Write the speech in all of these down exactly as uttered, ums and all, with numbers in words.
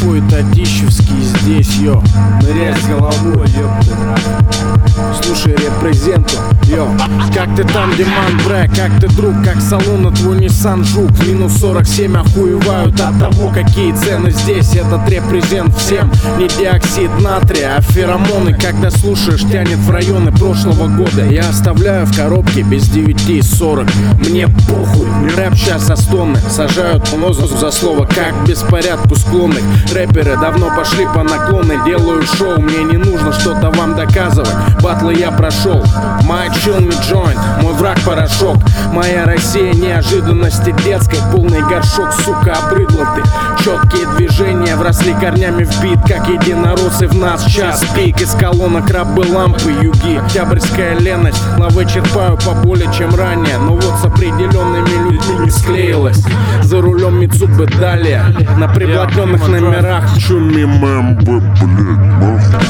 Твой Татищевский здесь, йо. Ныряй с головой, ёпта. Слушай репрезенту, йо. Как ты там, Диман, бре, как ты, друг? Как салона твой Nissan Жук. Минус сорок семь охуевают от того, какие цены здесь. Этот репрезент всем. Не диоксид натрия, а феромоны. Когда слушаешь, тянет в районы прошлого года. Я оставляю в коробке без девяти сорок. Мне похуй, рэп сейчас со стоны. Сажают нозу за слово, как беспорядку склонных. Рэперы давно пошли по наклоны. Делаю шоу, мне не нужно что-то вам доказывать. Батлы я прошел, my chill me joint, мой враг порошок. Моя Россия неожиданности детской, полный горшок, сука, обрыдла ты. Четкие движения вросли корнями в бит, как единороссы в нас час пик. Из колонок рабы, лампы, юги, октябрьская леность. Лавы черпаю поболее, чем ранее, но вот с определенными людьми не склеилась. За рулем Мицубы далее, на приблотненных номерах. Чуми мэмбы, блядь, нахуй.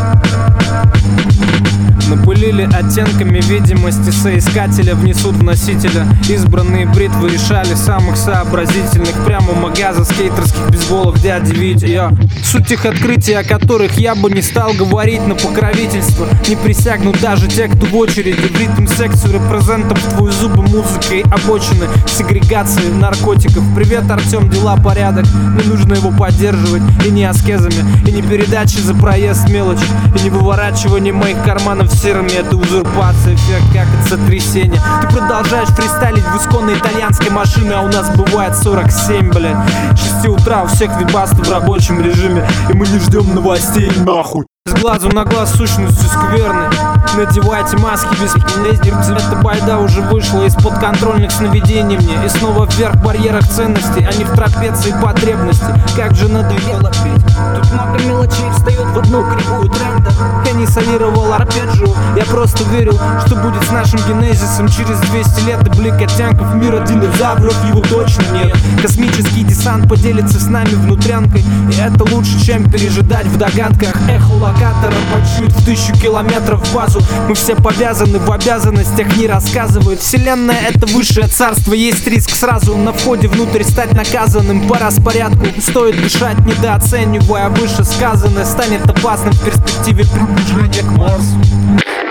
Напылили оттенками видимости соискателя, внесут в носителя. Избранные бритвы решали самых сообразительных. Прямо у магаза скейтерских бейсболов дяди Витя, я. Суть их открытий, о которых я бы не стал говорить на покровительство. Не присягнут даже те, кто в очереди. В ритм секцию репрезентом в твои зубы музыкой обочины сегрегации наркотиков. Привет, Артем, дела, порядок. Не нужно его поддерживать. И не аскезами, и не передачи за проезд мелочи, и не выворачивание моих карманов серыми. Это узурпация, эффект как от сотрясения. Ты продолжаешь фристайлить в исконной итальянской машине, а у нас бывает сорок семь, блядь. С шести утра у всех вибасты в рабочем режиме, и мы не ждем новостей, нахуй. С глазу на глаз сущностью скверны. Надевайте маски без пи***. Эта байда уже вышла из подконтрольных сновидений мне. И снова вверх в барьерах ценностей, а не в трапеции потребностей. Как же надоело петь. Тут много мелочей встает в одну кривую тренда. Я не солировал арпеджио, я просто верил, что будет с нашим генезисом через двести лет. И блик оттенков мира динозавров его точно нет. Космический десант поделится с нами внутрянкой, и это лучше, чем пережидать в догадках. Эхо локатора почует в тысячу километров в базу. Мы все повязаны, в обязанностях не рассказывают. Вселенная — это высшее царство, есть риск сразу на входе внутрь стать наказанным по распорядку. Стоит дышать, недооценивая вышесказанное, станет опасным в перспективе приближения к Марсу.